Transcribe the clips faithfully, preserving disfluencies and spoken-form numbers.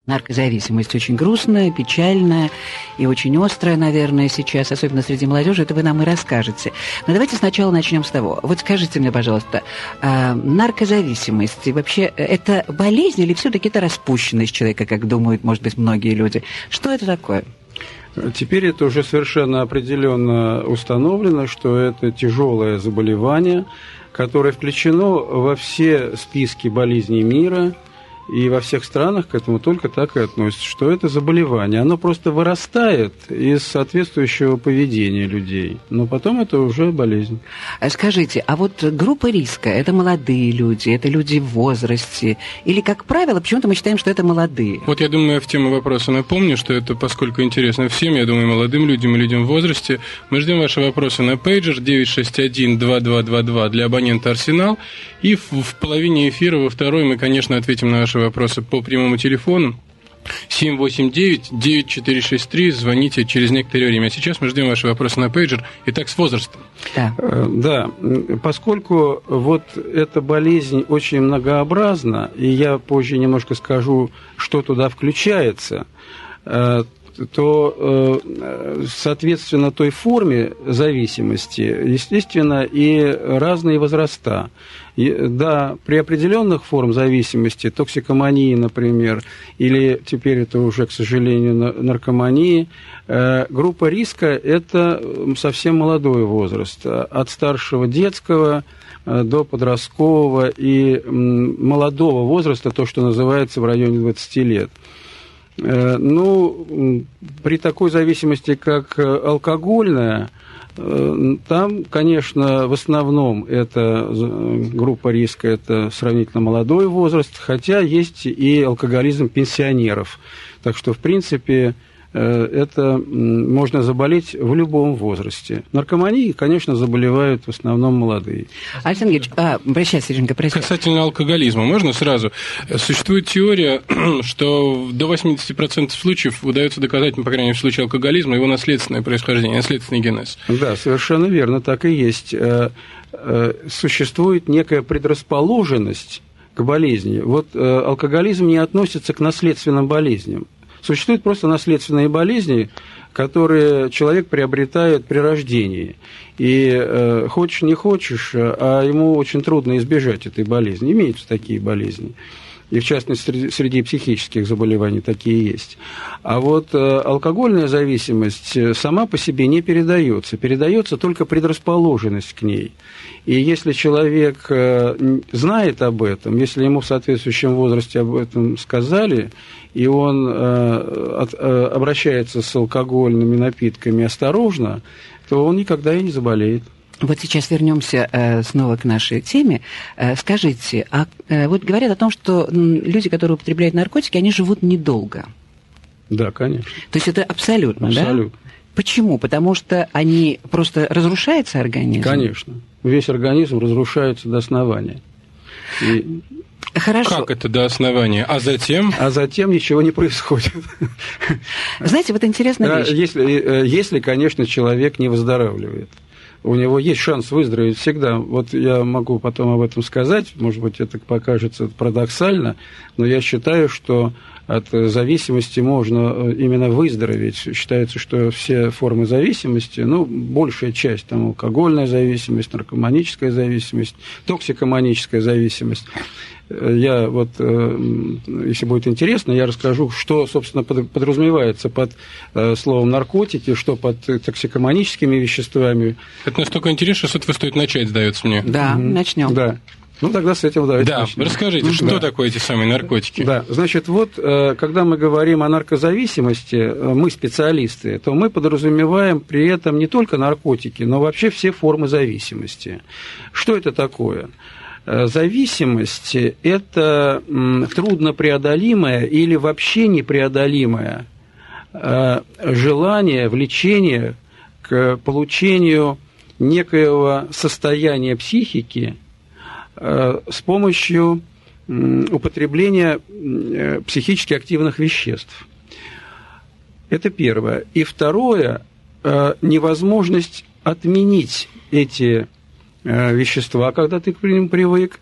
Наркозависимость очень грустная, печальная и очень острая, наверное, сейчас, особенно среди молодежи, это вы нам и расскажете. Но давайте сначала начнем с того. Вот скажите мне, пожалуйста, а наркозависимость вообще это болезнь или все-таки это распущенность человека, как думают, может быть, многие люди? Что это такое? Теперь это уже совершенно определенно установлено, что это тяжелое заболевание, которое включено во все списки болезней мира. И во всех странах к этому только так и относятся, что это заболевание. Оно просто вырастает из соответствующего поведения людей, но потом это уже болезнь. Скажите, а вот группа риска – это молодые люди, это люди в возрасте? Или, как правило, почему-то мы считаем, что это молодые? Вот я думаю, я в тему вопроса напомню, что это, поскольку интересно всем, я думаю, молодым людям и людям в возрасте. Мы ждем ваши вопросы на пейджер девять шесть один два два два два для абонента «Арсенал». И в, в половине эфира, во второй, мы, конечно, ответим на ваши вопросы по прямому телефону семь восемь девять девять четыре шесть три. Звоните через некоторое время. А сейчас мы ждем ваши вопросы на пейджер. Итак, с возрастом. Да. Да, поскольку вот эта болезнь очень многообразна, и я позже немножко скажу, что туда включается, то, соответственно, той форме зависимости, естественно, и разные возраста. И, да, при определенных формах зависимости, токсикомании, например, или теперь это уже, к сожалению, наркомании, группа риска – это совсем молодой возраст, от старшего детского до подросткового и молодого возраста, то, что называется в районе двадцати лет. Ну, при такой зависимости, как алкогольная, там, конечно, в основном эта группа риска – это сравнительно молодой возраст, хотя есть и алкоголизм пенсионеров. Так что, в принципе, это можно заболеть в любом возрасте. Наркомании, конечно, заболевают в основном молодые. Александр Георгиевич, а, прощай, Сереженька, прощай. Касательно алкоголизма, можно сразу? Существует теория, что до восемьдесят процентов случаев удается доказать, ну, по крайней мере, в случае алкоголизма, его наследственное происхождение, наследственный генез. Да, совершенно верно, так и есть. Существует некая предрасположенность к болезни. Вот алкоголизм не относится к наследственным болезням. Существуют просто наследственные болезни, которые человек приобретает при рождении. И э, хочешь не хочешь, а ему очень трудно избежать этой болезни. Имеются такие болезни. И в частности, среди, среди психических заболеваний такие есть. А вот э, алкогольная зависимость сама по себе не передается. Передается только предрасположенность к ней. И если человек э, знает об этом, если ему в соответствующем возрасте об этом сказали, и он э, от, э, обращается с алкогольными напитками осторожно, то он никогда и не заболеет. Вот сейчас вернемся э, снова к нашей теме. Э, скажите, а э, вот говорят о том, что люди, которые употребляют наркотики, они живут недолго. Да, конечно. То есть это абсолютно, абсолютно. Да? Почему? Потому что они просто разрушается организм? Конечно. Весь организм разрушается до основания. И... Хорошо. Как это до основания? А затем? А затем ничего не происходит. Знаете, вот интересная вещь. Если, если, конечно, человек не выздоравливает. У него есть шанс выздороветь всегда. Вот я могу потом об этом сказать, может быть, это покажется парадоксально, но я считаю, что от зависимости можно именно выздороветь. Считается, что все формы зависимости, ну, большая часть, там, алкогольная зависимость, наркоманическая зависимость, токсикоманическая зависимость. Я вот, если будет интересно, я расскажу, что, собственно, подразумевается под словом наркотики, что под токсикоманическими веществами. Это настолько интересно, что с этого стоит начать, сдается мне. Да, mm-hmm. начнем. Да. Ну, тогда с этого давайте Да, начнем. расскажите, что да. такое эти самые наркотики? Да, значит, вот, когда мы говорим о наркозависимости, мы специалисты, то мы подразумеваем при этом не только наркотики, но вообще все формы зависимости. Что это такое? Зависимость – это труднопреодолимое или вообще непреодолимое желание, влечение к получению некоего состояния психики с помощью употребления психически активных веществ. Это первое. И второе – невозможность отменить эти вещества, когда ты к ним привык,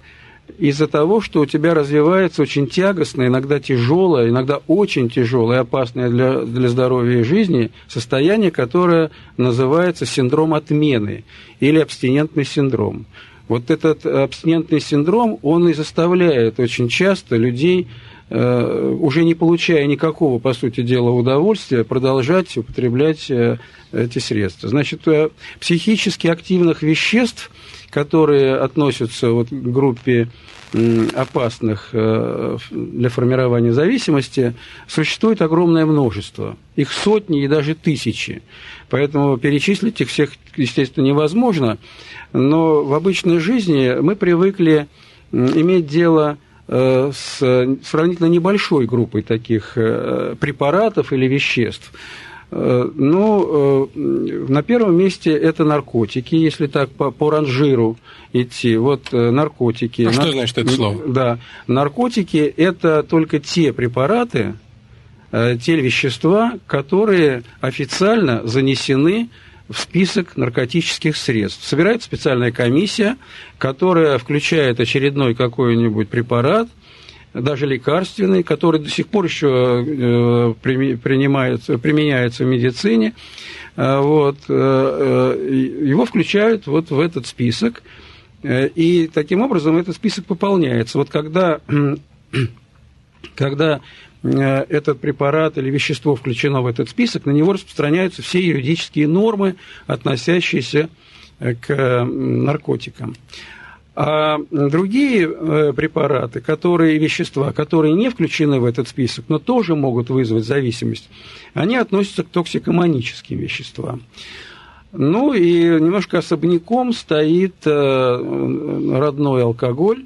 из-за того, что у тебя развивается очень тягостное, иногда тяжелое, иногда очень тяжелое, опасное для, для здоровья и жизни состояние, которое называется синдром отмены или абстинентный синдром. Вот этот абстинентный синдром, он и заставляет очень часто людей, уже не получая никакого, по сути дела, удовольствия, продолжать употреблять эти средства. Значит, психически активных веществ, которые относятся вот к группе опасных для формирования зависимости, существует огромное множество. Их сотни и даже тысячи. Поэтому перечислить их всех, естественно, невозможно. Но в обычной жизни мы привыкли иметь дело с сравнительно небольшой группой таких препаратов или веществ. Ну, на первом месте это наркотики, если так по, по ранжиру идти. Вот наркотики. А Нар... что значит это слово? Да, наркотики – это только те препараты, те вещества, которые официально занесены в список наркотических средств. Собирается специальная комиссия, которая включает очередной какой-нибудь препарат, даже лекарственный, который до сих пор еще принимается, применяется в медицине. Вот, его включают вот в этот список, и таким образом этот список пополняется. Вот когда, когда этот препарат или вещество включено в этот список, на него распространяются все юридические нормы, относящиеся к наркотикам. А другие препараты, которые, вещества, которые не включены в этот список, но тоже могут вызвать зависимость, они относятся к токсикоманическим веществам. Ну и немножко особняком стоит родной алкоголь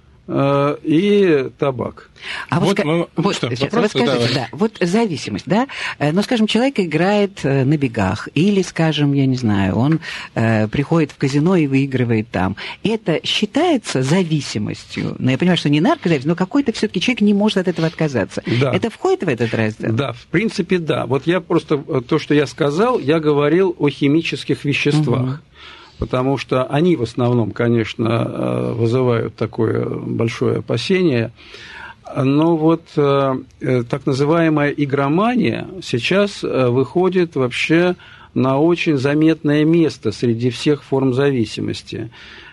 и табак. А вот, вот, мы, вот, что, сейчас, вот скажите, да, вот зависимость, да, ну, скажем, человек играет на бегах, или, скажем, я не знаю, он э, приходит в казино и выигрывает там. Это считается зависимостью? Ну, я понимаю, что не наркозависимость, но какой-то все-таки человек не может от этого отказаться. Да. Это входит в этот раздел? Да, в принципе, да. Вот я просто, то, что я сказал, я говорил о химических веществах. Угу. Потому что они в основном, конечно, вызывают такое большое опасение. Но вот так называемая игромания сейчас выходит вообще на очень заметное место среди всех форм зависимости.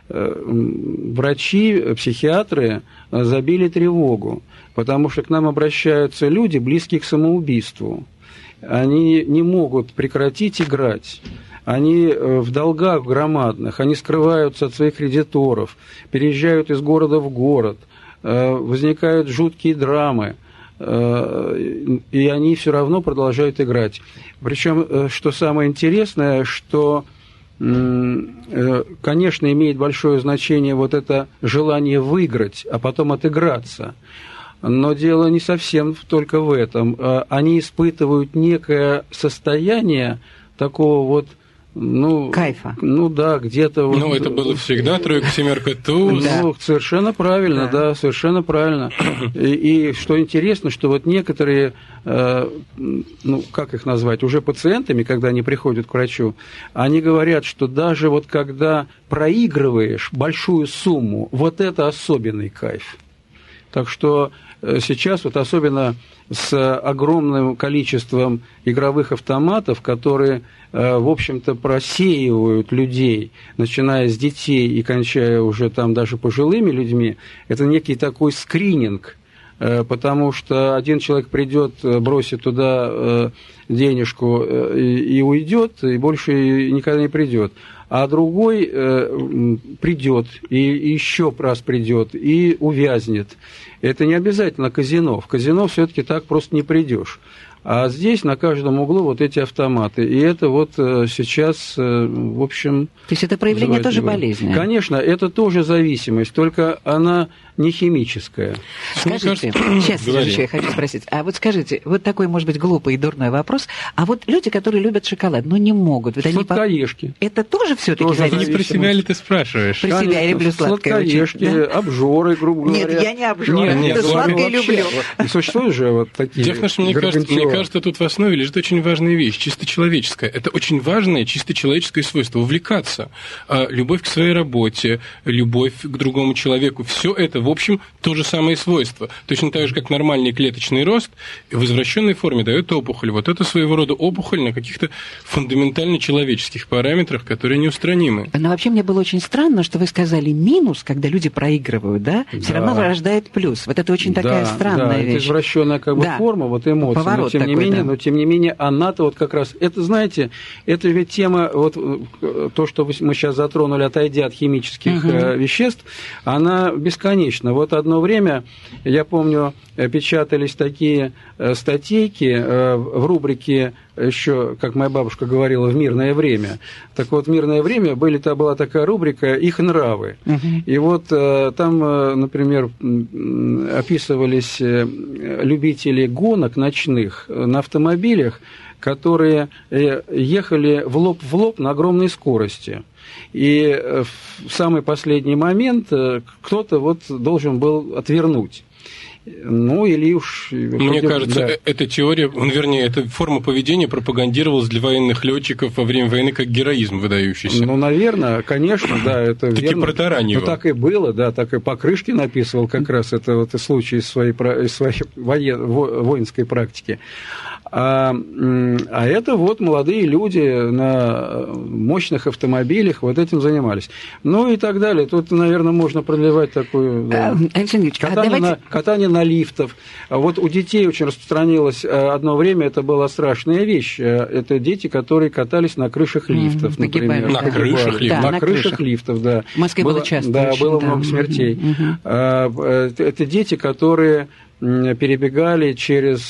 Врачи, психиатры забили тревогу, потому что к нам обращаются люди, близкие к самоубийству. Они не могут прекратить играть. Они в долгах громадных, они скрываются от своих кредиторов, переезжают из города в город, возникают жуткие драмы, и они все равно продолжают играть. Причем, что самое интересное, что, конечно, имеет большое значение вот это желание выиграть, а потом отыграться. Но дело не совсем только в этом. Они испытывают некое состояние такого вот, ну, кайфа. Ну да, где-то... Ну, вот, это было всегда тройка, семерка, туз. Да. Ну, совершенно правильно, да, да совершенно правильно. И, и что интересно, что вот некоторые, э, ну, как их назвать, уже пациентами, когда они приходят к врачу, они говорят, что даже вот когда проигрываешь большую сумму, вот это особенный кайф. Так что сейчас вот особенно с огромным количеством игровых автоматов, которые, в общем-то, просеивают людей, начиная с детей и кончая уже там даже пожилыми людьми, это некий такой скрининг, потому что один человек придет, бросит туда денежку и уйдет, и больше никогда не придет. А другой придет, и еще раз придет, и увязнет. Это не обязательно казино. В казино все-таки так просто не придешь. А здесь на каждом углу вот эти автоматы. И это вот сейчас, в общем... То есть это проявление тоже болезни? Конечно, это тоже зависимость, только она не химическая. Скажите, сейчас, сейчас я хочу спросить, а вот скажите, вот такой, может быть, глупый и дурной вопрос, а вот люди, которые любят шоколад, но не могут... Вот сладкоежки. Они... Это тоже все-таки тоже зависимость? Не про себя ли ты спрашиваешь? Про себя, я люблю сладкое. Сладкоежки, да? Обжоры, грубо говоря. Нет, я не обжора. Нет, это сладкое люблю. Существуют же вот такие... Дело в том, что мне кажется, мне кажется, тут в основе лежит очень важная вещь, чисто человеческая. Это очень важное, чисто человеческое свойство – увлекаться. Любовь к своей работе, любовь к другому человеку – все это, в общем, то же самое свойство. Точно так же, как нормальный клеточный рост в извращенной форме дает опухоль. Вот это своего рода опухоль на каких-то фундаментально человеческих параметрах, которые неустранимы. Но вообще мне было очень странно, что вы сказали минус, когда люди проигрывают, да? Все да. равно рождает плюс. Вот это очень такая да, странная да, вещь. Это извращенная как бы да. форма, вот эмоций. Поворот но тем такой, не менее, да. но тем не менее, она-то вот как раз, это, знаете, это ведь тема, вот то, что мы сейчас затронули, отойдя от химических угу. веществ, она бесконечна. Вот одно время, я помню, печатались такие статейки в рубрике еще, как моя бабушка говорила, в мирное время. Так вот, в мирное время были, была такая рубрика «Их нравы». Uh-huh. И вот там, например, описывались любители гонок ночных на автомобилях, которые ехали в лоб в лоб на огромной скорости. И в самый последний момент кто-то вот должен был отвернуть. Ну, или уж... Мне кажется, да. эта теория, вернее, эта форма поведения пропагандировалась для военных летчиков во время войны как героизм выдающийся. Ну, наверное, конечно, да, это Таки верно. про Тараньева. Ну, так и было, да, так и Покрышкин описывал как раз это вот случай из своей, из своей воен, воинской практики. А, а это вот молодые люди на мощных автомобилях вот этим занимались. Ну и так далее. Тут, наверное, можно продлевать такую... Да, Александр Ильич, катание, а давайте... на, катание на лифтов. Вот у детей очень распространилось одно время, это была страшная вещь. Это дети, которые катались на крышах лифтов, mm, например. На крышах лифтов? Да, на, на крышах, крышах лифтов, да. В Москве было, было часто. Да, очень, было да. много смертей. Mm-hmm. Это дети, которые... перебегали через,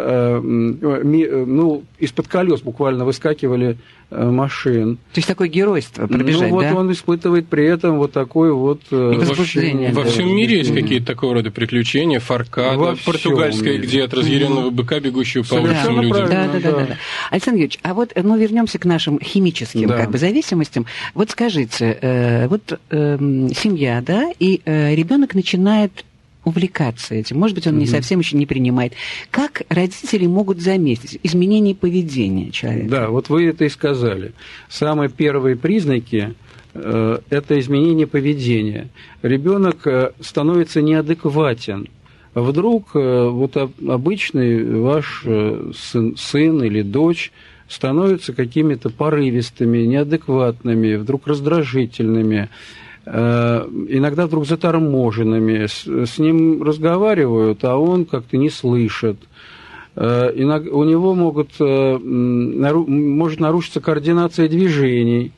ну, из-под колес буквально выскакивали машин. То есть такое геройство пробежать, ну, вот да? он испытывает при этом вот такое вот... возбуждение. Во, во всем мире есть какие-то такого рода приключения, фаркада, португальская, где от разъяренного быка, бегущего по улицам люди. Да, да, да, да, да. Александр Юрьевич, а вот, ну, вернемся к нашим химическим да. как бы зависимостям. Вот скажите, э, вот э, семья, да, и э, ребенок начинает увлекаться этим. Может быть, он mm-hmm. не совсем еще не принимает. Как родители могут заметить изменение поведения человека? Да, вот вы это и сказали. Самые первые признаки э, – это изменение поведения. Ребенок э, становится неадекватен. Вдруг э, вот обычный ваш э, сын, сын или дочь становятся какими-то порывистыми, неадекватными, вдруг раздражительными, иногда вдруг заторможенными, с, с ним разговаривают, а он как-то не слышит. Иногда, у него могут, может нарушиться координация движений,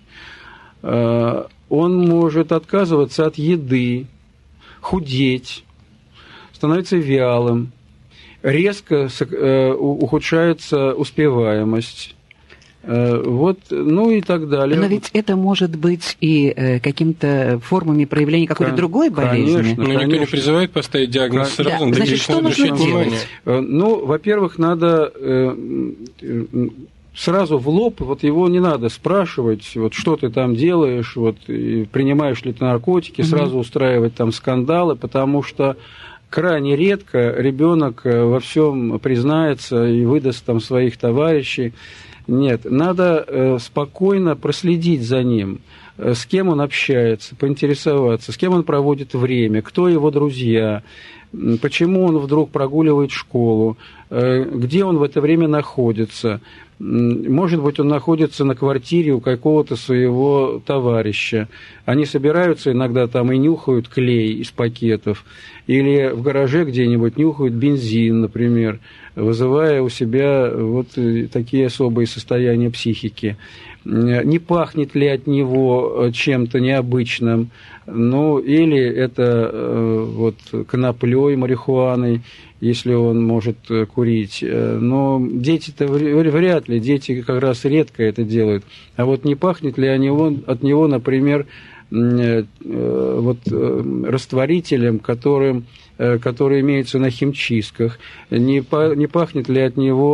он может отказываться от еды, худеть, становиться вялым, резко ухудшается успеваемость. Вот, ну и так далее. Но ведь это может быть и э, какими-то формами проявления какой-то Кон- другой болезни. Конечно, Но никто не призывает поставить диагноз Кон- сразу, да. Значит, что нужно делать? Ну, во-первых, надо э, сразу в лоб, вот его не надо спрашивать, вот что ты там делаешь, вот, и принимаешь ли ты наркотики, угу. сразу устраивать там скандалы, потому что крайне редко ребенок во всем признается и выдаст там своих товарищей. Нет, надо э, спокойно проследить за ним, э, с кем он общается, поинтересоваться, с кем он проводит время, кто его друзья, э, почему он вдруг прогуливает школу, э, где он в это время находится. Э, может быть, он находится на квартире у какого-то своего товарища. Они собираются иногда там и нюхают клей из пакетов, или в гараже где-нибудь нюхают бензин, например, вызывая у себя вот такие особые состояния психики. Не пахнет ли от него чем-то необычным, ну, или это вот коноплей, марихуаной, если он может курить. Но дети-то вряд ли, дети как раз редко это делают. А вот не пахнет ли от него, от него например, вот растворителем, которым, который имеется на химчистках, не, не пахнет ли от него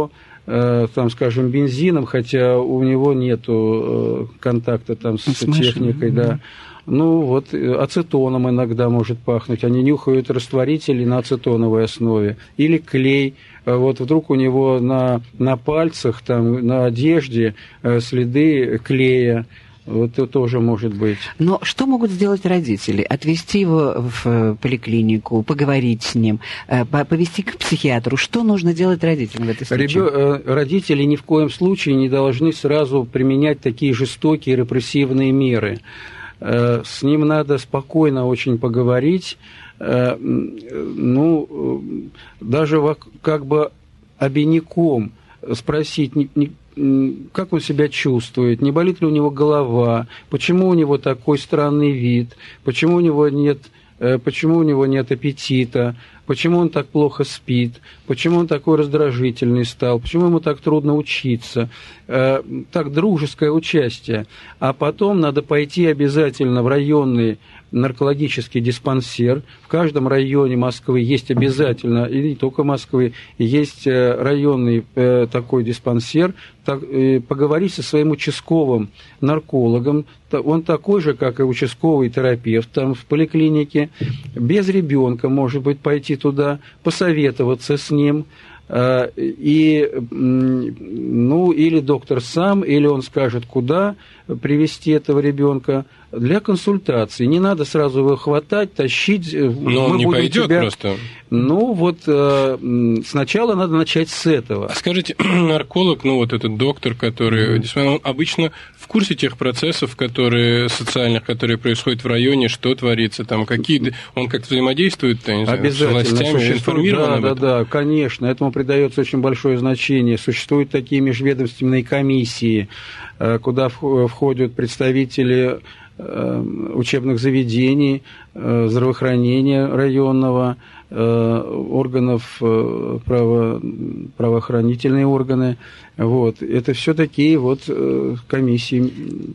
там, скажем, бензином, хотя у него нету контакта там с, с техникой, машиной, да. Ну, вот ацетоном иногда может пахнуть. Они нюхают растворители на ацетоновой основе. Или клей. Вот вдруг у него на, на пальцах, там, на одежде следы клея. Вот это тоже может быть. Но что могут сделать родители? Отвезти его в поликлинику, поговорить с ним, повезти к психиатру. Что нужно делать родителям в этой случае? Ребё... Родители ни в коем случае не должны сразу применять такие жестокие репрессивные меры. С ним надо спокойно очень поговорить, ну, даже как бы обиняком спросить, как он себя чувствует, не болит ли у него голова, почему у него такой странный вид, почему у него нет, почему у него нет аппетита, почему он так плохо спит, почему он такой раздражительный стал, почему ему так трудно учиться. Так, дружеское участие. А потом надо пойти обязательно в районный наркологический диспансер. В каждом районе Москвы есть обязательно, и не только Москвы, есть районный такой диспансер, поговорить со своим участковым наркологом. Он такой же, как и участковый терапевт там в поликлинике. Без ребенка, может быть, пойти туда, посоветоваться с ним. И, ну, или доктор сам, или он скажет, куда привести этого ребенка для консультации. Не надо сразу его хватать, тащить. Но он не пойдет тебя... просто. Ну, вот сначала надо начать с этого. А скажите, нарколог, ну, вот этот доктор, который, mm-hmm. он обычно в курсе тех процессов, которые, социальных, которые происходят в районе, что творится, там, какие... Он как-то взаимодействует, я не знаю, с властями, информирован да, об этом? Да, да, конечно. Этому придается очень большое значение. Существуют такие межведомственные комиссии, куда входят представители учебных заведений, здравоохранения районного, органов, право, правоохранительные органы. Вот. Это все такие вот комиссии.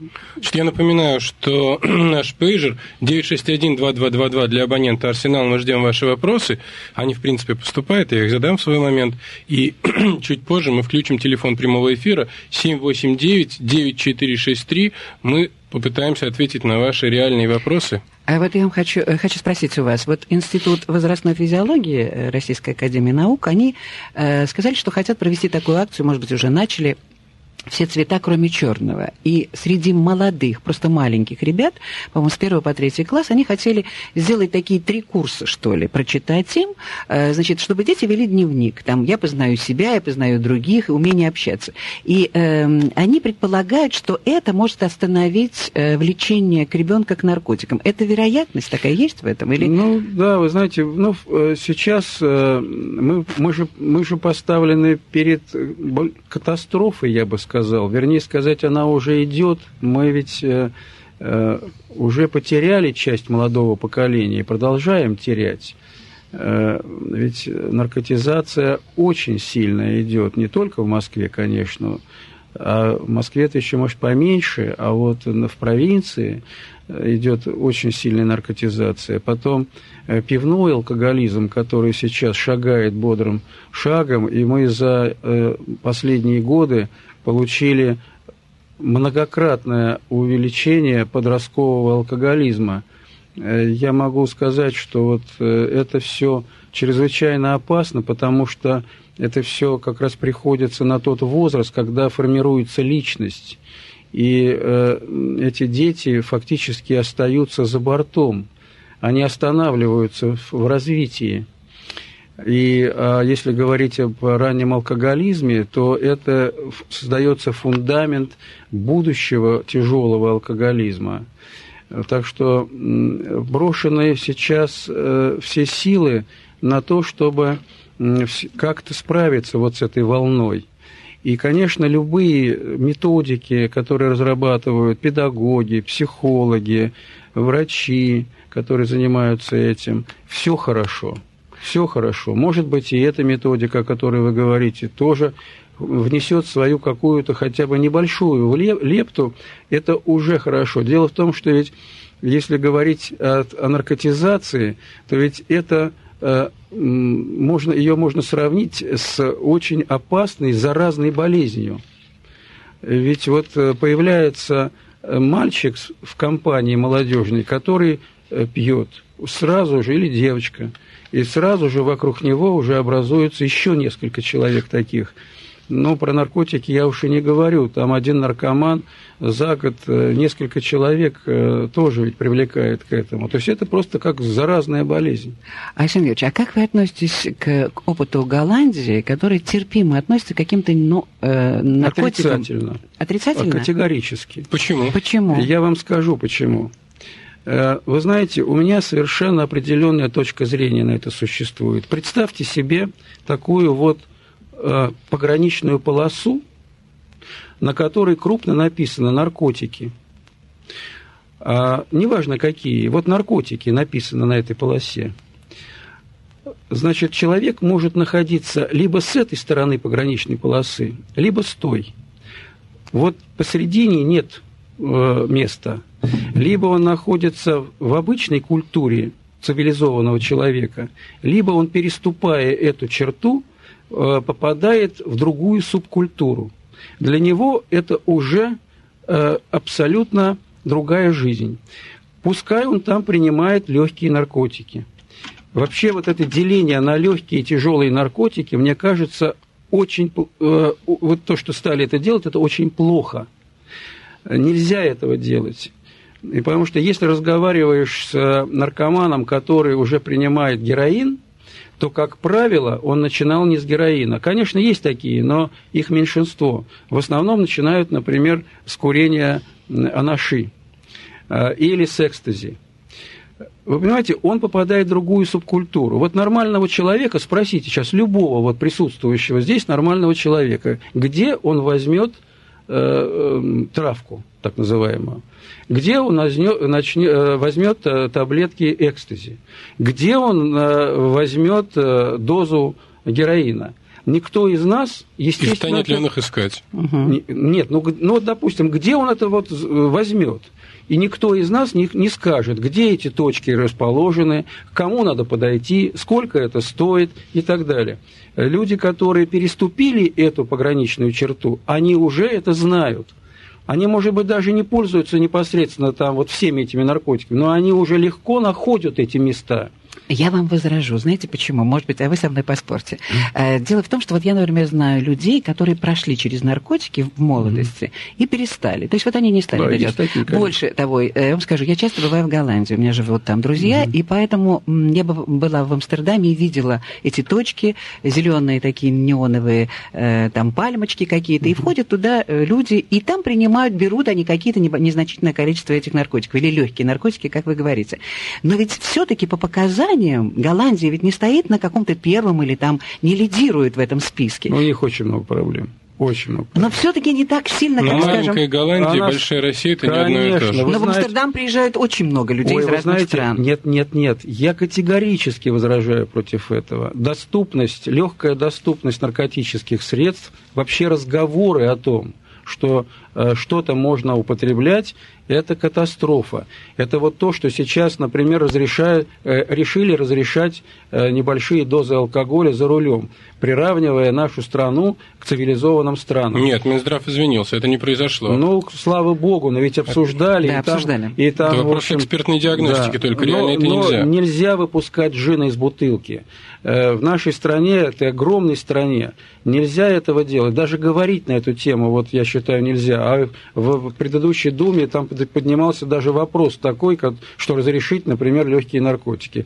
Я напоминаю, что наш пейджер девять шесть один два два два два для абонента «Арсенал». Мы ждем ваши вопросы. Они, в принципе, поступают, я их задам в свой момент. И чуть позже мы включим телефон прямого эфира семь восемь девять девять четыре шесть три. Мы попытаемся ответить на ваши реальные вопросы. А вот я вам хочу, хочу спросить у вас. Вот Институт возрастной физиологии Российской академии наук, они э, сказали, что хотят провести такую акцию, может быть, уже начали, все цвета, кроме черного. И среди молодых, просто маленьких ребят, по-моему, с первого по третий класс, они хотели сделать такие три курса, что ли, прочитать им, значит, чтобы дети вели дневник. Там я познаю себя, я познаю других, умение общаться. И э, они предполагают, что это может остановить э, влечение к ребенку к наркотикам. Это вероятность такая есть в этом? Или... Ну, да, вы знаете, ну, сейчас э, мы, мы, же, мы же поставлены перед катастрофой, я бы сказал. сказал. Вернее сказать, она уже идет. Мы ведь э, э, уже потеряли часть молодого поколения и продолжаем терять. Э, ведь наркотизация очень сильно идет. Не только в Москве, конечно. А в Москве это еще, может, поменьше. А вот в провинции идет очень сильная наркотизация. Потом э, пивной алкоголизм, который сейчас шагает бодрым шагом. И мы за э, последние годы получили многократное увеличение подросткового алкоголизма. Я могу сказать, что вот это все чрезвычайно опасно, потому что это все как раз приходится на тот возраст, когда формируется личность. И эти дети фактически остаются за бортом. Они останавливаются в развитии. И а, если говорить об раннем алкоголизме, то это создается фундамент будущего тяжелого алкоголизма. Так что брошены сейчас э, все силы на то, чтобы э, как-то справиться вот с этой волной. И, конечно, любые методики, которые разрабатывают педагоги, психологи, врачи, которые занимаются этим, все хорошо. Все хорошо. Может быть, и эта методика, о которой вы говорите, тоже внесет свою какую-то хотя бы небольшую лепту. Это уже хорошо. Дело в том, что ведь, если говорить о, о наркотизации, то ведь это можно, ее можно сравнить с очень опасной заразной болезнью. Ведь вот появляется мальчик в компании молодежной, который пьет, сразу же, или девочка, и сразу же вокруг него уже образуется еще несколько человек таких. Но про наркотики я уж и не говорю. Там один наркоман за год несколько человек тоже ведь привлекает к этому. То есть это просто как заразная болезнь. Александр Юрьевич, а как вы относитесь к, к опыту Голландии, который терпимо относится к каким-то ну, э, наркотикам? Отрицательно. Отрицательно? Категорически. Почему? Почему? Я вам скажу, почему. Вы знаете, у меня совершенно определенная точка зрения на это существует. Представьте себе такую вот пограничную полосу, на которой крупно написано «наркотики». А, неважно какие, вот наркотики написано на этой полосе. Значит, человек может находиться либо с этой стороны пограничной полосы, либо с той. Вот посередине нет э, места. Либо он находится в обычной культуре цивилизованного человека, либо он, переступая эту черту, попадает в другую субкультуру. Для него это уже э, абсолютно другая жизнь. Пускай он там принимает легкие наркотики. Вообще вот это деление на легкие и тяжелые наркотики, мне кажется, очень... Э, вот то, что стали это делать, это очень плохо. Нельзя этого делать. И потому что если разговариваешь с наркоманом, который уже принимает героин, то, как правило, он начинал не с героина. Конечно, есть такие, но их меньшинство. В основном начинают, например, с курения анаши или с экстази. Вы понимаете, он попадает в другую субкультуру. Вот нормального человека, спросите сейчас любого вот присутствующего здесь нормального человека, где он возьмет э, э, травку, так называемую, где он возьмет таблетки экстази, где он возьмет дозу героина. Никто из нас, естественно... И станет ли он их искать? Угу. Нет, ну, ну, допустим, где он это вот возьмет? И никто из нас не, не скажет, где эти точки расположены, к кому надо подойти, сколько это стоит и так далее. Люди, которые переступили эту пограничную черту, они уже это знают. Они, может быть, даже не пользуются непосредственно там вот всеми этими наркотиками, но они уже легко находят эти места. Я вам возражу. Знаете почему? Может быть, а вы со мной поспорьте. Дело в том, что вот я, например, знаю людей, которые прошли через наркотики в молодости mm-hmm. и перестали. То есть вот они не стали да, делать. Такие, Больше того, я вам скажу, я часто бываю в Голландии, у меня живут там друзья, mm-hmm. и поэтому я была в Амстердаме и видела эти точки, зеленые такие неоновые там пальмочки какие-то, mm-hmm. и входят туда люди, и там принимают, берут они какие-то незначительное количество этих наркотиков, или легкие наркотики, как вы говорите. Но ведь все-таки по показаниям Голландия ведь не стоит на каком-то первом или там не лидирует в этом списке. Но у них очень много проблем. Очень много. Но все-таки не так сильно, как, Но скажем... маленькая Голландия, она... большая Россия, это Конечно, не одно и то же. Но знаете... в Амстердам приезжает очень много людей Ой, из разных знаете, стран. Нет, нет, нет. Я категорически возражаю против этого. Доступность, легкая доступность наркотических средств, вообще разговоры о том, что э, что-то можно употреблять, это катастрофа. Это вот то, что сейчас, например, разрешают, э, решили разрешать э, небольшие дозы алкоголя за рулем, приравнивая нашу страну к цивилизованным странам. Нет, Минздрав извинился, это не произошло. Ну, слава богу, но ведь обсуждали. Да, и там, обсуждали. И там, это вопрос общем, экспертной диагностики да, только, реально но, это но нельзя. нельзя выпускать джина из бутылки. В нашей стране, этой огромной стране, нельзя этого делать. Даже говорить на эту тему, вот я считаю, нельзя. А в предыдущей Думе там поднимался даже вопрос такой, как, что разрешить, например, легкие наркотики.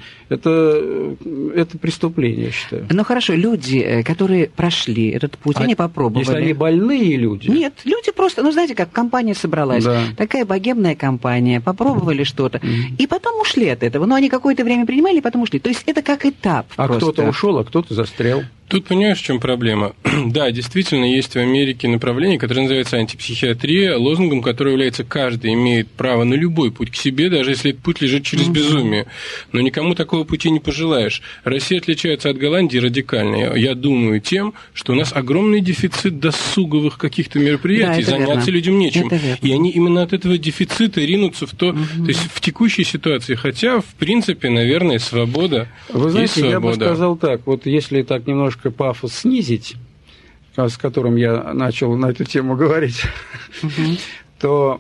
Это, это преступление, я считаю. Ну хорошо, люди, которые прошли этот путь, а они попробовали. Если они больные люди? Нет, люди просто, ну знаете, как компания собралась, да. такая богемная компания, попробовали что-то, mm-hmm. и потом ушли от этого. Но они какое-то время принимали, и потом ушли. То есть это как этап. А просто. Кто-то ушел, а кто-то застрял. Тут понимаешь, в чем проблема? Да, действительно, есть в Америке направление, которое называется антипсихиатрия, лозунгом которого является «каждый имеет право на любой путь к себе, даже если этот путь лежит через безумие». Но никому такого пути не пожелаешь. Россия отличается от Голландии радикально, я думаю, тем, что у нас огромный дефицит досуговых каких-то мероприятий, да, заняться верно. людям нечем. И они именно от этого дефицита ринутся в то, угу. то есть в текущей ситуации. Хотя, в принципе, наверное, свобода. Вы знаете, есть свобода. Я бы сказал так, вот если так немножко пафос снизить, с которым я начал на эту тему говорить, угу. то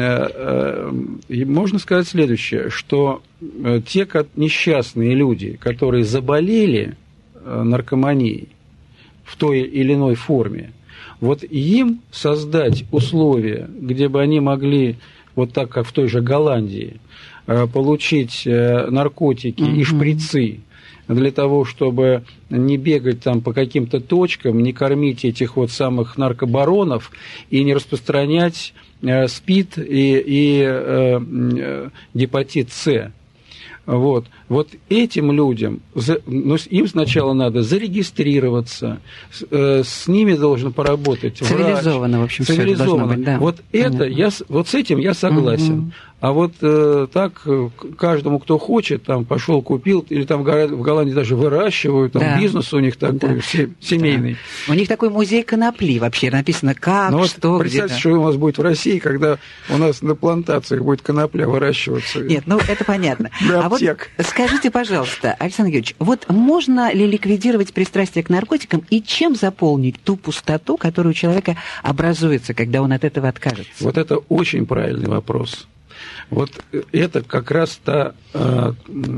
э, э, можно сказать следующее, что те несчастные люди, которые заболели наркоманией в той или иной форме, вот им создать условия, где бы они могли, вот так как в той же Голландии, получить наркотики угу. и шприцы, для того, чтобы не бегать там по каким-то точкам, не кормить этих вот самых наркобаронов и не распространять э, СПИД и, и э, гепатит С. Вот. Вот этим людям, ну, им сначала надо зарегистрироваться, с, э, с ними должен поработать цивилизованно, врач. В общем, цивилизованно. Быть, да. Вот это я, вот с этим я согласен. Угу. А вот э, так каждому, кто хочет, там пошел, купил, или там в Голландии даже выращивают, там да. бизнес у них такой да. семейный. Да. У них такой музей конопли вообще, написано как, ну, что, вот представьте, что у нас будет в России, когда у нас на плантациях будет конопля выращиваться. Нет, ну это понятно. А вот скажите, пожалуйста, Александр Георгиевич, вот можно ли ликвидировать пристрастие к наркотикам и чем заполнить ту пустоту, которая у человека образуется, когда он от этого откажется? Вот это очень правильный вопрос. Вот это как раз та э,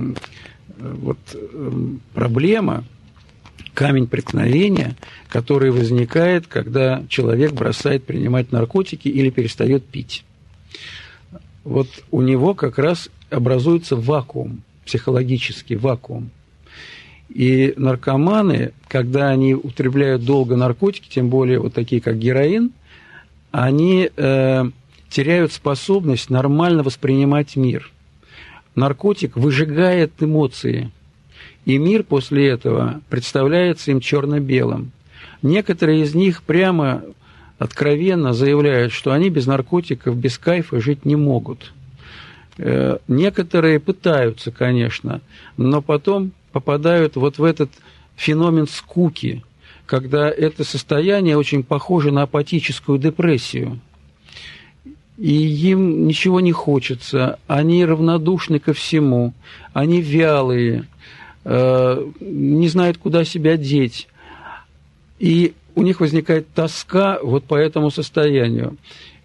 вот, э, проблема, камень преткновения, который возникает, когда человек бросает принимать наркотики или перестает пить. Вот у него как раз образуется вакуум, психологический вакуум. И наркоманы, когда они употребляют долго наркотики, тем более вот такие, как героин, они... Э, теряют способность нормально воспринимать мир. Наркотик выжигает эмоции, и мир после этого представляется им черно-белым. Некоторые из них прямо откровенно заявляют, что они без наркотиков, без кайфа жить не могут. Некоторые пытаются, конечно, но потом попадают вот в этот феномен скуки, когда это состояние очень похоже на апатическую депрессию. И им ничего не хочется, они равнодушны ко всему, они вялые, э, не знают, куда себя деть. И у них возникает тоска вот по этому состоянию.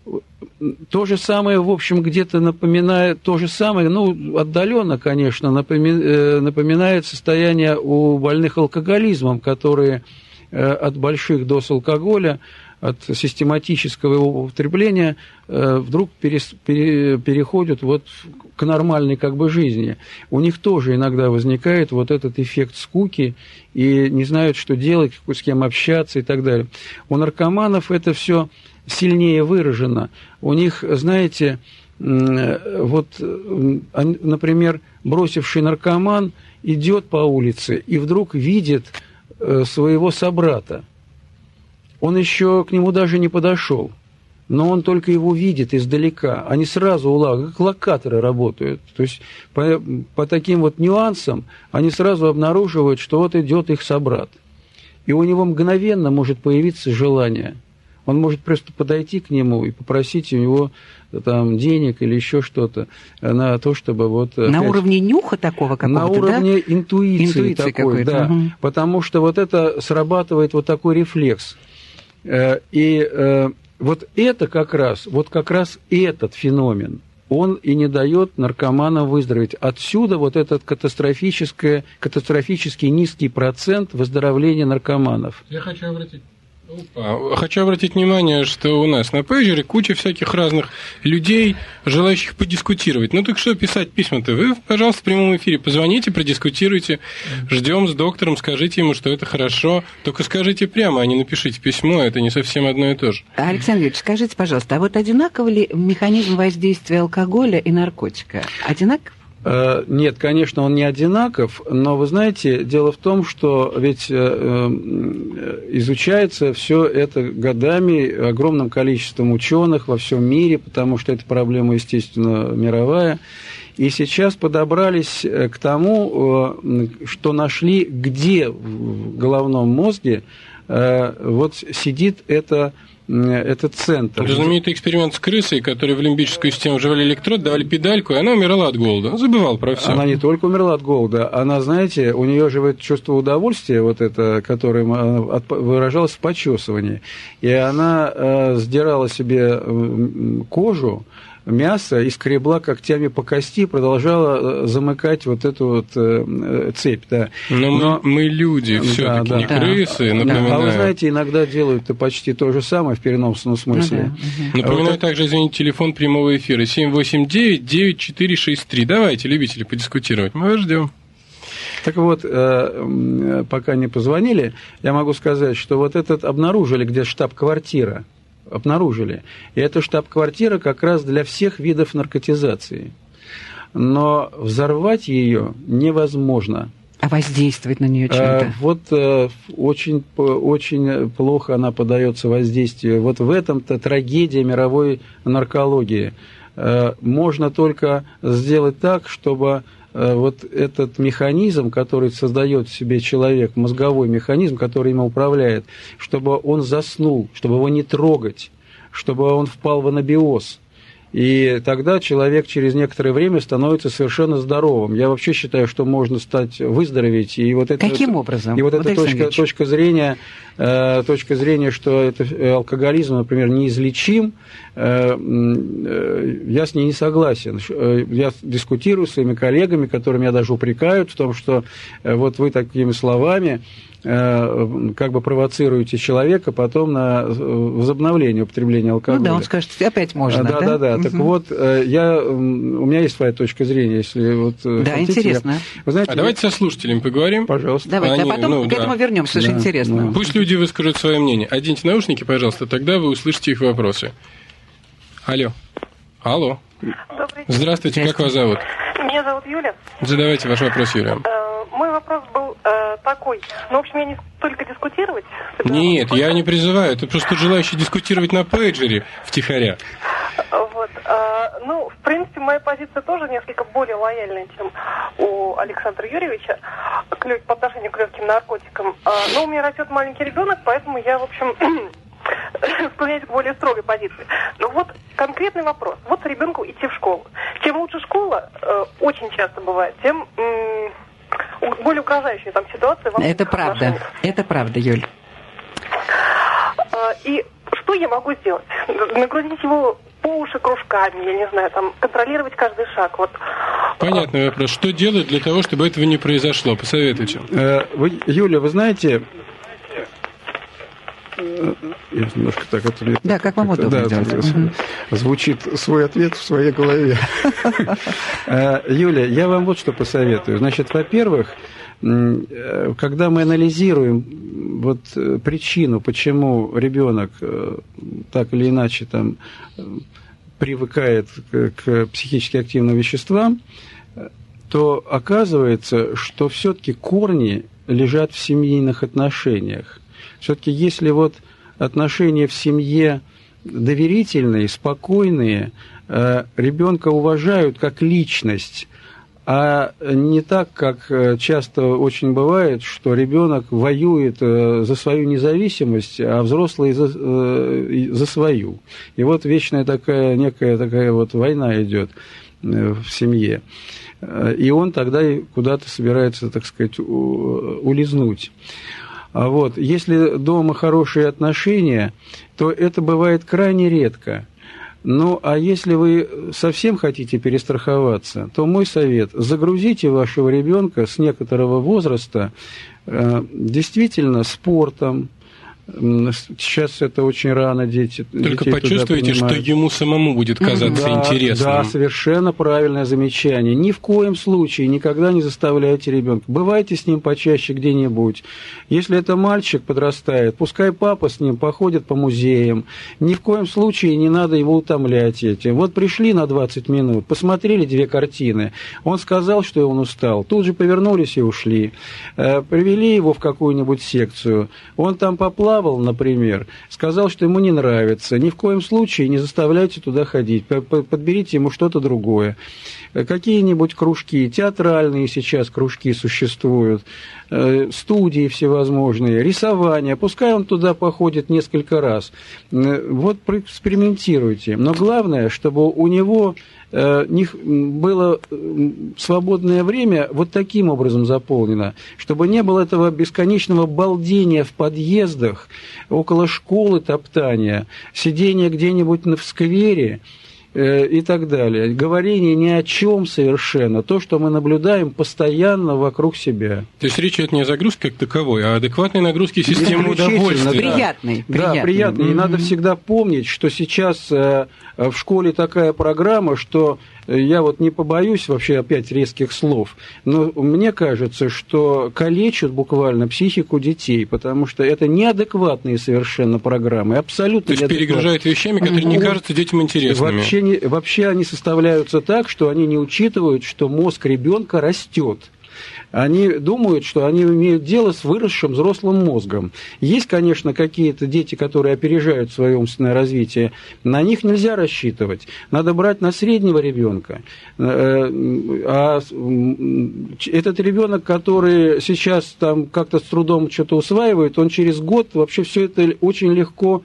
То же самое, в общем, где-то напоминает, то же самое, ну, отдаленно, конечно, напоми, напоминает состояние у больных алкоголизмом, которые э, от больших доз алкоголя, от систематического его употребления э, вдруг перес, пере, переходят вот к нормальной как бы жизни. У них тоже иногда возникает вот этот эффект скуки, и не знают, что делать, с кем общаться и так далее. У наркоманов это все сильнее выражено. У них, знаете, э, вот, э, например, бросивший наркоман идет по улице и вдруг видит э, своего собрата. Он еще к нему даже не подошел, но он только его видит издалека. Они сразу улавливают, как локаторы работают. То есть по, по таким вот нюансам они сразу обнаруживают, что вот идет их собрат. И у него мгновенно может появиться желание. Он может просто подойти к нему и попросить у него там денег или еще что-то на то, чтобы вот... На опять, уровне нюха такого какого-то, на уровне да? интуиции, интуиции такой, да. Угу. Потому что вот это срабатывает вот такой рефлекс. И э, вот это как раз, вот как раз этот феномен, он и не дает наркоманам выздороветь. Отсюда вот этот катастрофический, катастрофически низкий процент выздоровления наркоманов. Я хочу обратить... Опа. Хочу обратить внимание, что у нас на пейджере куча всяких разных людей, желающих подискутировать. Ну так что писать письма-то? Вы, пожалуйста, в прямом эфире позвоните, продискутируйте. Ждем с доктором, скажите ему, что это хорошо. Только скажите прямо, а не напишите письмо, это не совсем одно и то же. Александр Юрьевич, скажите, пожалуйста, а вот одинаково ли механизм воздействия алкоголя и наркотика? Одинаков? Нет, конечно, он не одинаков, но вы знаете, дело в том, что ведь изучается все это годами огромным количеством ученых во всем мире, потому что эта проблема, естественно, мировая. И сейчас подобрались к тому, что нашли, где в головном мозге вот сидит это. Этот центр. Это знаменитый эксперимент с крысой, который в лимбическую систему вживали электрод, давали педальку, и она умирала от голода. Забывал про все. Она не только умерла от голода, она, знаете, у нее же это чувство удовольствия, вот это, которое выражалось в почесывании. И она э, сдирала себе кожу, мясо и скребла когтями по кости, продолжала замыкать вот эту вот э, цепь. Да. Но, Но мы, мы люди, все-таки да, не да. крысы, напоминаю. А вы знаете, иногда делают почти то же самое в переносном смысле. Ну, да. Напоминаю вот также, извините, телефон прямого эфира семь восемь девять девять четыре шесть три. Давайте, любители, подискутировать. Мы вас ждем. Так вот, пока не позвонили, я могу сказать, что вот этот обнаружили, где штаб-квартира, обнаружили. И это штаб-квартира как раз для всех видов наркотизации. Но взорвать ее невозможно. А воздействовать на нее чем-то? А, вот а, очень, очень плохо она поддается воздействию. Вот в этом-то трагедия мировой наркологии. А, можно только сделать так, чтобы вот этот механизм, который создает в себе человек, мозговой механизм, который им управляет, чтобы он заснул, чтобы его не трогать, чтобы он впал в анабиоз. И тогда человек через некоторое время становится совершенно здоровым. Я вообще считаю, что можно стать, выздороветь. И вот это, Каким образом? И вот, вот эта точка, точка, зрения, э, точка зрения, что это, алкоголизм, например, неизлечим, э, э, я с ней не согласен. Я дискутирую с своими коллегами, которые меня даже упрекают в том, что э, вот вы такими словами как бы провоцируете человека потом на возобновление употребления алкоголя. Ну да, он скажет, опять можно, да? Да, да, да. Угу. Так вот, я, у меня есть своя точка зрения, если вот да, хотите, интересно. Я, вы знаете, а давайте со слушателями поговорим. Пожалуйста. Давайте, Они, а потом ну, к этому да. вернемся, очень да, интересно. Да. Пусть люди выскажут свое мнение. Оденьте наушники, пожалуйста, тогда вы услышите их вопросы. Алло. Алло. Добрый день. Здравствуйте, как вас зовут? Меня зовут Юля. Задавайте ваш вопрос, Юля. Мой вопрос был э, такой. Ну, в общем, я не только дискутировать. Нет, я не призываю. Это просто желающий дискутировать на пейджере втихаря. Вот. Э, ну, в принципе, моя позиция тоже несколько более лояльная, чем у Александра Юрьевича к, по отношению к легким наркотикам. Э, но у меня растет маленький ребенок, поэтому я, в общем, склоняюсь к более строгой позиции. Но вот конкретный вопрос. Вот ребенку идти в школу. Чем лучше школа, э, очень часто бывает, тем... М- более угрожающая там ситуация. Это правда, это правда, Юль. И что я могу сделать? Нагрузить его по уши кружками, я не знаю, там, контролировать каждый шаг. Вот. Понятный вопрос. Что делать для того, чтобы этого не произошло? Посоветуйте. Вы, Юля, вы знаете... Я немножко так это... Да, как вам удобно да, делать. Угу. Звучит свой ответ в своей голове. Юля, я вам вот что посоветую. Значит, во-первых, когда мы анализируем вот причину, почему ребенок так или иначе там привыкает к психически активным веществам, то оказывается, что все-таки корни лежат в семейных отношениях. Все-таки если вот отношения в семье доверительные, спокойные, ребенка уважают как личность, а не так, как часто очень бывает, что ребенок воюет за свою независимость, а взрослый за, за свою. И вот вечная такая, некая такая вот война идет в семье. И он тогда куда-то собирается, так сказать, улизнуть. А вот, если дома хорошие отношения, то это бывает крайне редко. Ну, а если вы совсем хотите перестраховаться, то мой совет – загрузите вашего ребенка с некоторого возраста действительно спортом, Сейчас это очень рано, дети. Только почувствуйте, что ему самому будет казаться да, интересным. Да, совершенно правильное замечание. Ни в коем случае никогда не заставляйте ребенка. Бывайте с ним почаще где-нибудь. Если это мальчик подрастает, пускай папа с ним походит по музеям. Ни в коем случае не надо его утомлять этим. Вот пришли на двадцать минут, посмотрели две картины. Он сказал, что он устал. Тут же повернулись и ушли. Привели его в какую-нибудь секцию. Он там поплавал, например, сказал, что ему не нравится. Ни в коем случае не заставляйте туда ходить. Подберите ему что-то другое. Какие-нибудь кружки, театральные сейчас кружки существуют, студии всевозможные, рисование. Пускай он туда походит несколько раз. Вот экспериментируйте. Но главное, чтобы у него было свободное время вот таким образом заполнено, чтобы не было этого бесконечного балдения в подъездах, около школы топтания, сидения где-нибудь в сквере и так далее. Говорение ни о чем совершенно. То, что мы наблюдаем постоянно вокруг себя. То есть речь идет не о загрузке как таковой, а о адекватной нагрузке системы удовольствия. Приятный. Да, приятный. Mm-hmm. И надо всегда помнить, что сейчас в школе такая программа, что я вот не побоюсь вообще опять резких слов, но мне кажется, что калечат буквально психику детей, потому что это неадекватные совершенно программы, абсолютно неадекватные. То есть перегружают вещами, которые не кажутся детям интересными. Вообще, не, вообще они составляются так, что они не учитывают, что мозг ребенка растет. Они думают, что они имеют дело с выросшим взрослым мозгом. Есть, конечно, какие-то дети, которые опережают свое умственное развитие. На них нельзя рассчитывать. Надо брать на среднего ребенка. А этот ребенок, который сейчас там как-то с трудом что-то усваивает, он через год вообще все это очень легко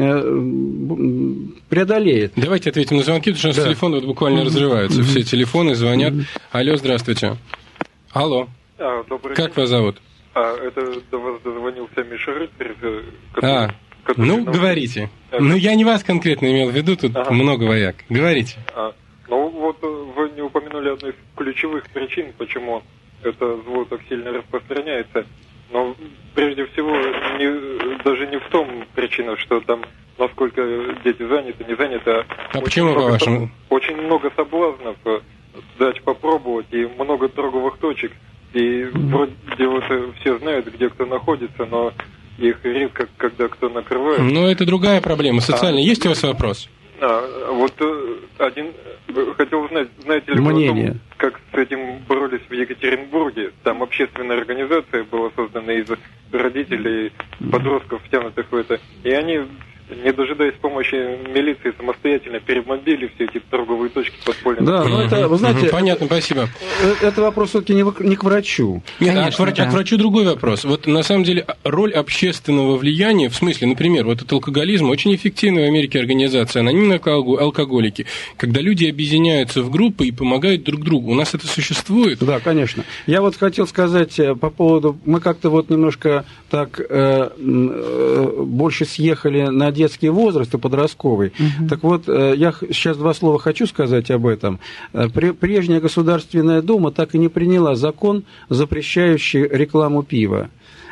преодолеет. Давайте ответим на звонки, потому что у нас да. телефоны вот буквально mm-hmm. разрываются. Mm-hmm. Все телефоны звонят. Mm-hmm. Алло, здравствуйте. Алло. А, добрый как день. Вас зовут? А, это до вас дозвонился Миша Рыцарь. Который, а, который ну, нам... говорите. А, ну, я не вас конкретно имел в виду, тут ага. много вояк. Говорите. А, ну, вот вы не упомянули одну из ключевых причин, почему это зло так сильно распространяется. Но прежде всего, не, даже не в том причина, что там насколько дети заняты, не заняты. А, а почему, по-вашему? Очень много соблазнов дать попробовать, и много торговых точек. И вроде вот все знают, где кто находится, но их редко, когда кто накрывает. Ну, это другая проблема. Социальная. А, есть у вас вопрос? А, вот один... Хотел узнать, знаете ли вы о том, как с этим боролись в Екатеринбурге? Там общественная организация была создана из родителей, подростков, втянутых в это. И они... не дожидаясь помощи милиции, самостоятельно перемобили все эти торговые точки подпольные. Да, ну это, вы знаете... Понятно, спасибо. Это вопрос все-таки не к врачу. Нет, Конечно, а, к врачу, да. а к врачу другой вопрос. Вот на самом деле роль общественного влияния, в смысле, например, вот этот алкоголизм, очень эффективная в Америке организация, анонимные алкоголики, когда люди объединяются в группы и помогают друг другу. У нас это существует? Да, конечно. Я вот хотел сказать по поводу... Мы как-то вот немножко так э, э, больше съехали на детский возраст и подростковый. Угу. Так вот, я сейчас два слова хочу сказать об этом. Прежняя Государственная Дума так и не приняла закон, запрещающий рекламу пива.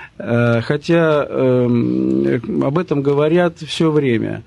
Хотя э, об этом говорят все время.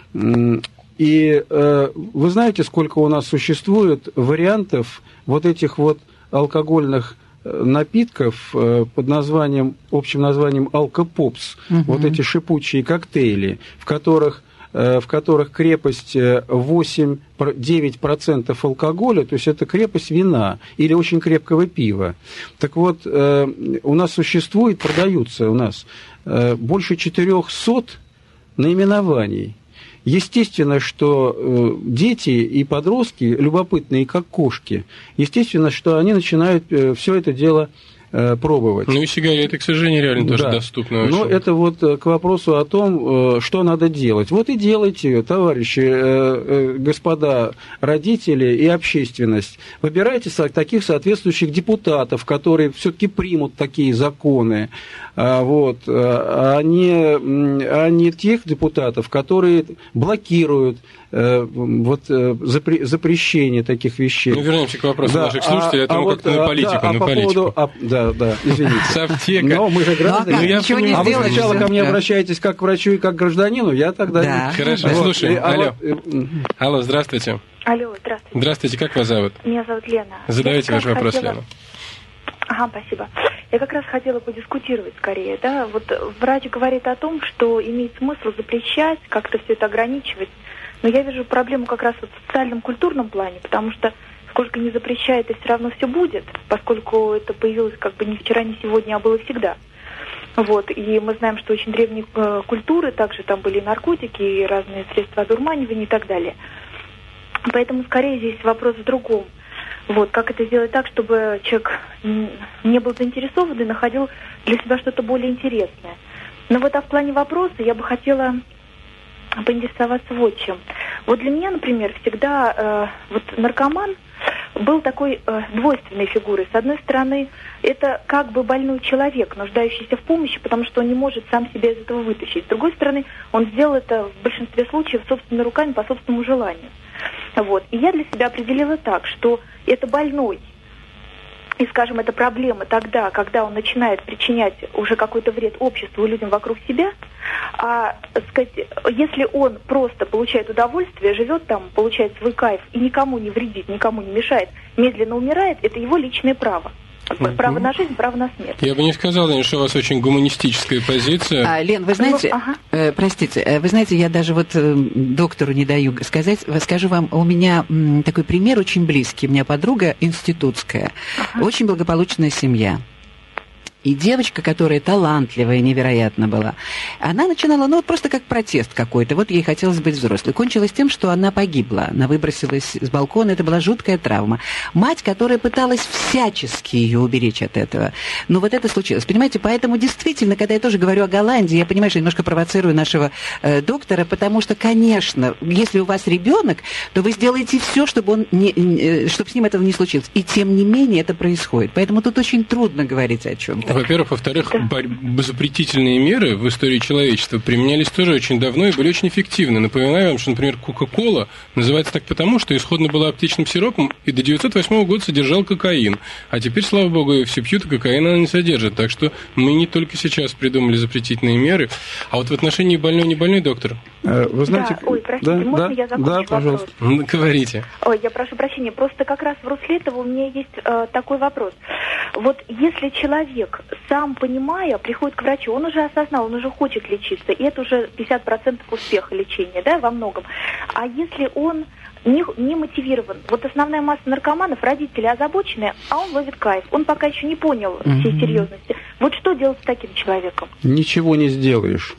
И э, вы знаете, сколько у нас существует вариантов вот этих вот алкогольных напитков под названием, общим названием алкопопс, угу. вот эти шипучие коктейли, в которых, в которых крепость восемь-девять процентов алкоголя, то есть это крепость вина или очень крепкого пива. Так вот, у нас существует, продаются у нас больше четырехсот наименований. Естественно, что дети и подростки, любопытные как кошки, естественно, что они начинают все это дело пробовать. Ну и сигареты, к сожалению, реально тоже да. доступны. Очень. Но это вот к вопросу о том, что надо делать. Вот и делайте, товарищи, господа родители и общественность. Выбирайте таких соответствующих депутатов, которые все-таки примут такие законы, вот, а не, а не тех депутатов, которые блокируют вот, запрещение таких вещей. Ну, вернемся к вопросу да, наших слушателей, а, о том, а как вот, на политику, да, на а политику. По поводу, а, да, да, извините. С аптека. Но мы же граждане. Ну, а, ничего не а вы сначала ко мне обращаетесь как к врачу и как к гражданину, я тогда... Да. Хорошо, вот. слушай, и, алло. А, Алло, здравствуйте. Алло, здравствуйте. Здравствуйте, как вас зовут? Меня зовут Лена. Задавайте ваш вопрос, хотела... Лена. Ага, спасибо. Я как раз хотела подискутировать скорее, да, вот врач говорит о том, что имеет смысл запрещать, как-то все это ограничивать, но я вижу проблему как раз вот в социальном, культурном плане, потому что сколько не запрещает, это все равно все будет, поскольку это появилось как бы не вчера, не сегодня, а было всегда. Вот, и мы знаем, что очень древние э, культуры, также там были и наркотики, и разные средства одурманивания и так далее. Поэтому скорее здесь вопрос в другом. Вот, как это сделать так, чтобы человек не был заинтересован и находил для себя что-то более интересное. Но вот а в плане вопроса я бы хотела поинтересоваться вот чем. Вот для меня, например, всегда э, вот наркоман был такой э, двойственной фигурой. С одной стороны, это как бы больной человек, нуждающийся в помощи, потому что он не может сам себя из этого вытащить. С другой стороны, он сделал это в большинстве случаев собственными руками по собственному желанию. Вот. И я для себя определила так, что это больной. И, скажем, это проблема тогда, когда он начинает причинять уже какой-то вред обществу и людям вокруг себя. А, сказать, если он просто получает удовольствие, живет там, получает свой кайф и никому не вредит, никому не мешает, медленно умирает, это его личное право. Право на жизнь, право на смерть. Я бы не сказал, Лена, что у вас очень гуманистическая позиция. А, Лен, вы знаете, ну, ага. э, простите, вы знаете, я даже вот э, доктору не даю сказать, скажу вам, у меня м, такой пример очень близкий. У меня подруга институтская, ага. очень благополучная семья. И девочка, которая талантливая, невероятно была, она начинала, ну, просто как протест какой-то. Вот ей хотелось быть взрослой. Кончилось тем, что она погибла. Она выбросилась с балкона. Это была жуткая травма. Мать, которая пыталась всячески ее уберечь от этого. Но вот это случилось. Понимаете, поэтому действительно, когда я тоже говорю о Голландии, я понимаю, что я немножко провоцирую нашего э, доктора, потому что, конечно, если у вас ребенок, то вы сделаете все, чтобы, он не, не, чтобы с ним этого не случилось. И тем не менее это происходит. Поэтому тут очень трудно говорить о чем-то. Во-первых, во-вторых, да. запретительные меры в истории человечества применялись тоже очень давно и были очень эффективны. Напоминаю вам, что, например, Кока-Кола называется так потому, что исходно была аптечным сиропом и до девятьсот восьмого года содержал кокаин. А теперь, слава богу, все пьют, и кокаин она не содержит. Так что мы не только сейчас придумали запретительные меры. А вот в отношении больной-не больной, доктор? Вы знаете... Да, ой, простите, да, можно да, я закончу да, вопрос? пожалуйста. Говорите. Ой, я прошу прощения, просто как раз в русле этого у меня есть э, такой вопрос. Вот если человек, сам понимая, приходит к врачу, он уже осознал, он уже хочет лечиться, и это уже пятьдесят процентов успеха лечения, да, во многом. А если он не, не мотивирован, вот основная масса наркоманов, родители озабоченные, а он ловит кайф, он пока еще не понял всей mm-hmm. серьезности. Вот что делать с таким человеком? Ничего не сделаешь.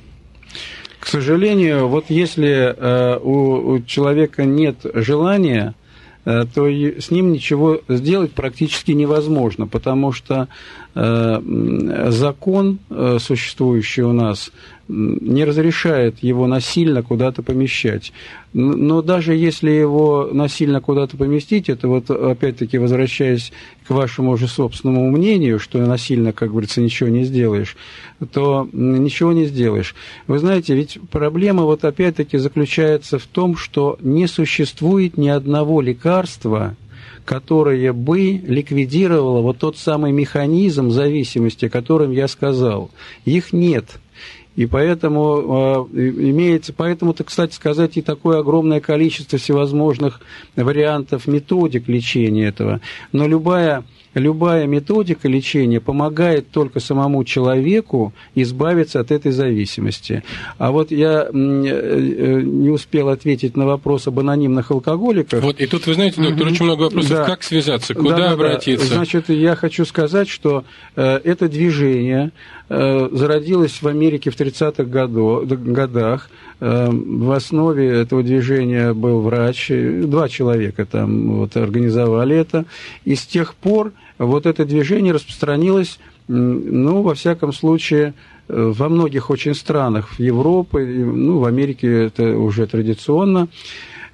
К сожалению, вот если э, у, у человека нет желания, э, то и с ним ничего сделать практически невозможно, потому что э, закон, э, существующий у нас, не разрешает его насильно куда-то помещать. Но даже если его насильно куда-то поместить, это вот опять-таки возвращаясь к вашему же собственному мнению, что насильно, как говорится, ничего не сделаешь, то ничего не сделаешь. Вы знаете, ведь проблема вот опять-таки заключается в том, что не существует ни одного лекарства, которое бы ликвидировало вот тот самый механизм зависимости, о котором я сказал. Их нет. И поэтому э, имеется, поэтому-то, кстати сказать, и такое огромное количество всевозможных вариантов методик лечения этого. Но любая, любая методика лечения помогает только самому человеку избавиться от этой зависимости. А вот я не успел ответить на вопрос об анонимных алкоголиках. Вот, и тут, вы знаете, доктор, mm-hmm. очень много вопросов. Да. Как связаться, куда да, обратиться? Да. Значит, я хочу сказать, что э, это движение э, зародилось в Америке в тридцатых годах. В основе этого движения был врач, два человека там вот организовали это, и с тех пор вот это движение распространилось, ну, во всяком случае, во многих очень странах в Европе, ну, в Америке это уже традиционно.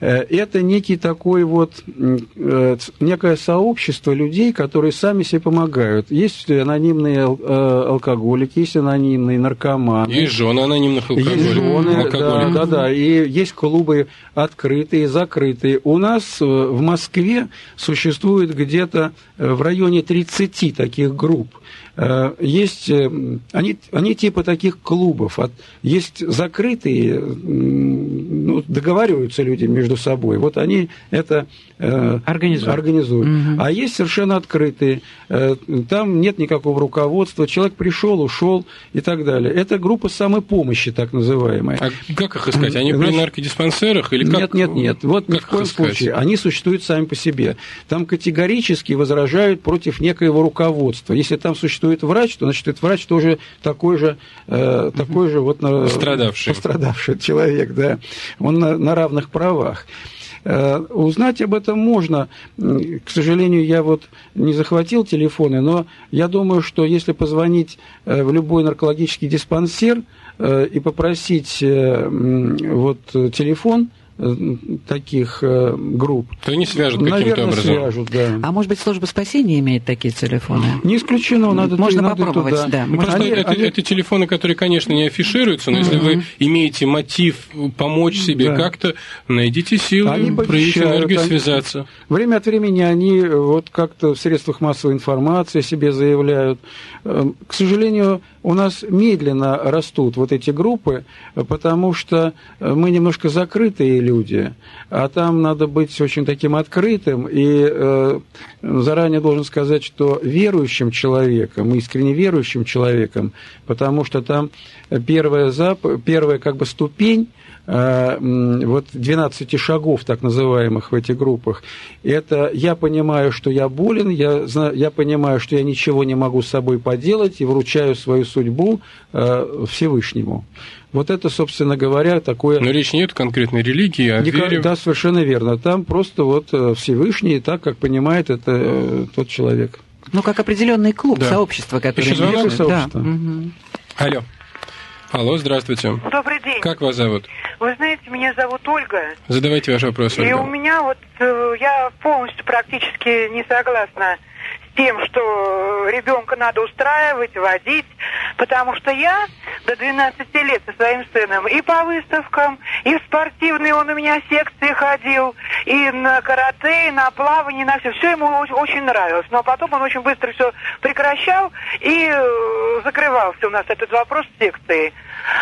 Это некий такой вот, некое сообщество людей, которые сами себе помогают. Есть анонимные алкоголики, есть анонимные наркоманы. Есть жены анонимных алкоголиков. Есть жены, да, да, да, и есть клубы открытые, закрытые. У нас в Москве существует где-то в районе тридцати таких групп. Есть, они, они типа таких клубов, есть закрытые, ну, договариваются люди между собой, вот они это организуют, организуют. Угу. А есть совершенно открытые, там нет никакого руководства, человек пришел, ушел и так далее. Это группа самопомощи, так называемая. А как их искать? Они Значит, при наркодиспансерах или как? Нет, нет, нет, вот как ни в коем случае, они существуют сами по себе. Там категорически возражают против некоего руководства. Если там существует врач, то, значит, этот врач тоже такой же, э, такой же вот на, пострадавший. пострадавший человек, да, он на, на равных правах. Э, узнать об этом можно. К сожалению, я вот не захватил телефоны, но я думаю, что если позвонить в любой наркологический диспансер э, и попросить э, вот телефон таких э, групп. То они свяжут каким-то образом. Свяжут, да. А может быть, служба спасения имеет такие телефоны? Не исключено, надо Можно надо попробовать, туда. да. Ну, просто они, это, они... это телефоны, которые, конечно, не афишируются, но если вы имеете мотив помочь себе да. как-то, найдите силы, проявите энергию, они... связаться. Время от времени они вот как-то в средствах массовой информации о себе заявляют. К сожалению, у нас медленно растут вот эти группы, потому что мы немножко закрытые люди, а там надо быть очень таким открытым, и э, заранее должен сказать, что верующим человеком, искренне верующим человеком, потому что там первая, зап... первая как бы ступень, вот двенадцати шагов, так называемых, в этих группах, это я понимаю, что я болен, я, я понимаю, что я ничего не могу с собой поделать и вручаю свою судьбу Всевышнему. Вот это, собственно говоря, такое... Но речь нет конкретной религии, а Никак... вере... Да, совершенно верно. Там просто вот Всевышний, так, как понимает это тот человек. Ну, как определенный клуб, да. сообщество, которое... Еще звонок? Сообщество. Да. Угу. Алло. Алло, здравствуйте. Добрый день. Как вас зовут? Вы знаете, меня зовут Ольга. Задавайте ваш вопрос, Ольга. И у меня вот, я полностью практически не согласна с тем, что ребенка надо устраивать, водить, потому что я до двенадцати лет со своим сыном и по выставкам, и в спортивные он у меня секции ходил, и на карате, и на плавание, на все. Все ему очень, очень нравилось. Но потом он очень быстро все прекращал и закрывался у нас этот вопрос секции.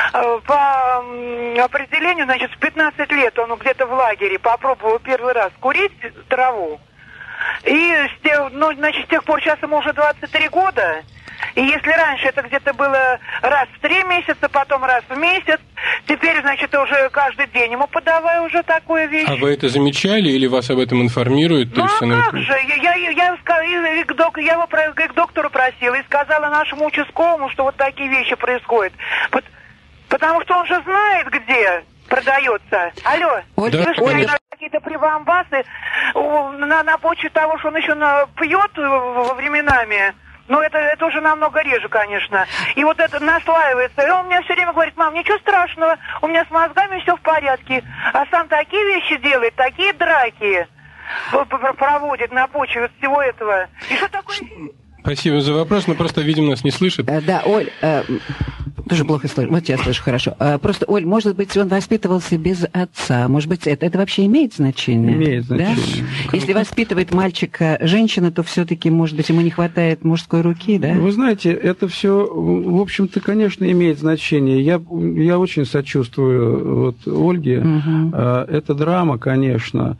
По определению, значит, в пятнадцать лет он где-то в лагере попробовал первый раз курить траву. И с тех, ну, значит, с тех пор сейчас ему уже двадцать три года. И если раньше это где-то было раз в три месяца, потом раз в месяц, теперь, значит, уже каждый день ему подавай уже такую вещь. А вы это замечали или вас об этом информируют? Ну, а она... как же? Я, я, я, я, я, я его к доктору просила и сказала нашему участковому, что вот такие вещи происходят. Потому что он же знает, где продается. Алло, Ольга, да, что Ольга. Какие-то прибамбасы на, на почве того, что он еще на, пьет во временами. Но это, это уже намного реже, конечно. И вот это наслаивается. И он мне все время говорит: мам, ничего страшного, у меня с мозгами все в порядке. А сам такие вещи делает, такие драки проводит на почве всего этого. И что такое... Спасибо за вопрос, но просто, видимо, нас не слышит. Да, Оль, э, тоже плохо слышу. Вот я слышу хорошо. Просто, Оль, может быть, он воспитывался без отца. Может быть, это, это вообще имеет значение? Имеет значение. Да? Если воспитывает мальчика женщина, то все-таки, может быть, ему не хватает мужской руки, да? Вы знаете, это все, в общем-то, конечно, имеет значение. Я, я очень сочувствую вот Ольге. Угу. Это драма, конечно.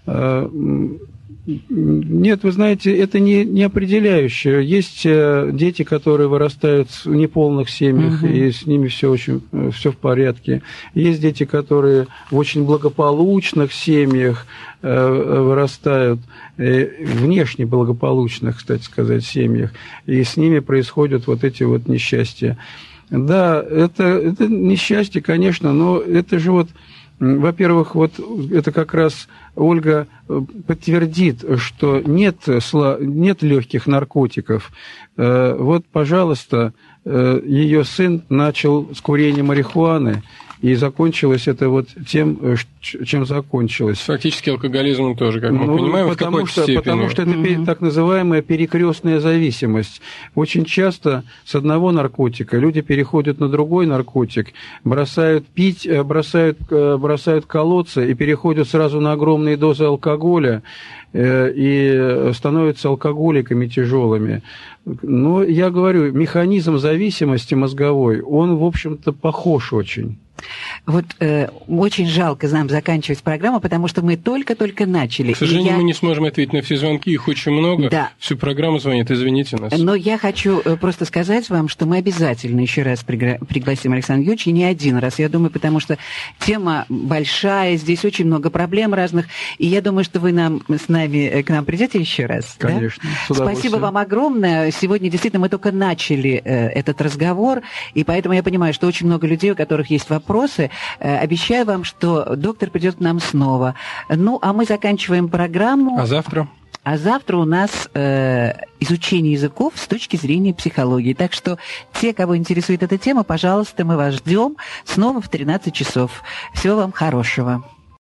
Нет, вы знаете, это не, не определяющее. Есть дети, которые вырастают в неполных семьях, uh-huh. и с ними все очень все в порядке. Есть дети, которые в очень благополучных семьях вырастают, внешне благополучных, кстати сказать, семьях, и с ними происходят вот эти вот несчастья. Да, это, это несчастье, конечно, но это же вот... Во-первых, вот это как раз Ольга подтвердит, что нет, нет легких наркотиков. Вот, пожалуйста, ее сын начал с курения марихуаны, И закончилось это вот тем, чем закончилось. Фактически алкоголизмом тоже, как мы ну, понимаем, потому в какой-то что, степени. Потому что это Mm-hmm. так называемая перекрестная зависимость. Очень часто с одного наркотика люди переходят на другой наркотик, бросают пить, бросают, бросают колоться и переходят сразу на огромные дозы алкоголя и становятся алкоголиками тяжелыми. Но я говорю, механизм зависимости мозговой, он, в общем-то, похож очень. Вот э, очень жалко нам заканчивать программу, потому что мы только-только начали. К сожалению, я... мы не сможем ответить на все звонки, их очень много. Да. Всю программу звонят, извините нас. Но я хочу просто сказать вам, что мы обязательно еще раз пригла... пригласим Александра Юрьевича, и не один раз, я думаю, потому что тема большая, здесь очень много проблем разных, и я думаю, что вы нам, с нами, к нам придете еще раз. Конечно. Да? Спасибо вам огромное. Сегодня действительно мы только начали э, этот разговор, и поэтому я понимаю, что очень много людей, у которых есть вопросы. Обещаю вам, что доктор придет к нам снова. Ну, а мы заканчиваем программу. А завтра? А завтра у нас э, изучение языков с точки зрения психологии. Так что те, кого интересует эта тема, пожалуйста, мы вас ждем снова в тринадцать часов. Всего вам хорошего.